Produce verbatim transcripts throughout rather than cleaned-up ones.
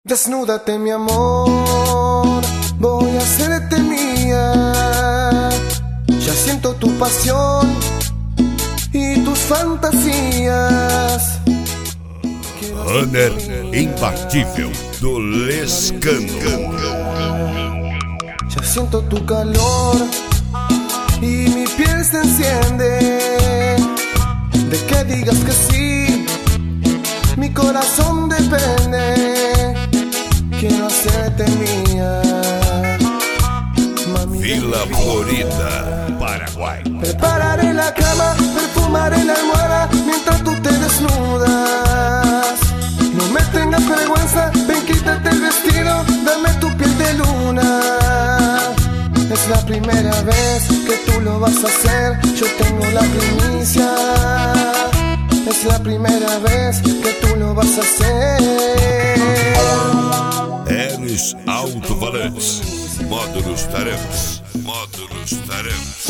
Desnúdate, mi amor, voy a hacerte mía. Ya siento tu pasión y tus fantasías. Runner imbatível do Lescano. Ya siento tu calor y mi piel se enciende. De que digas que sí, mi corazón depende. Quiero hacerte mía, mami. Vila Florida, Paraguay. Prepararé la cama, perfumaré la almohada mientras tú te desnudas. No me tengas vergüenza, ven, quítate el vestido, dame tu piel de luna. Es la primera vez que tú lo vas a hacer, yo tengo la primicia. Es la primera vez que tú lo vas a hacer. Eres alto-falantes, módulos tarefas, módulos tarefas.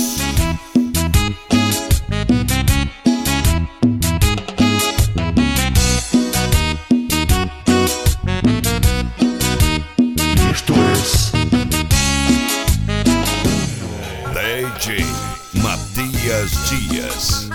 Esto es D J Matías Dias.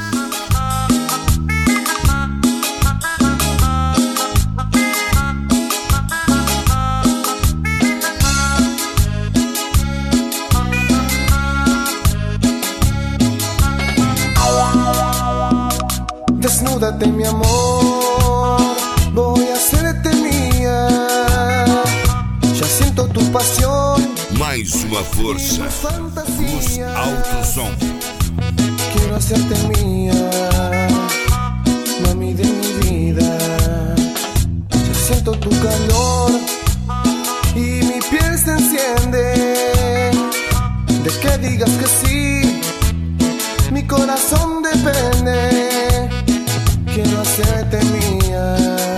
Desnúdate, mi amor, voy a hacerte mía. Ya siento tu pasión, Mais uma força, os alto som. quiero hacerte mía, mami de mi vida. Ya siento tu calor y mi piel se enciende. De que digas que sí, mi corazón depende. Quiero hacerte mía,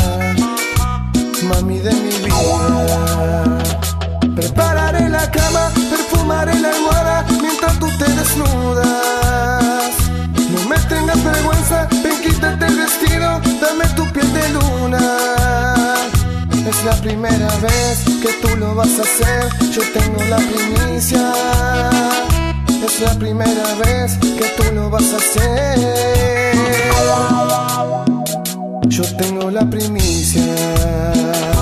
mami de mi vida. Prepararé la cama, perfumaré la almohada mientras tú te desnudas. No me tengas vergüenza, ven, quítate el vestido, dame tu piel de luna. Es la primera vez que tú lo vas a hacer, yo tengo la primicia. Es la primera vez que tú lo vas a hacer. Yo tengo la primicia.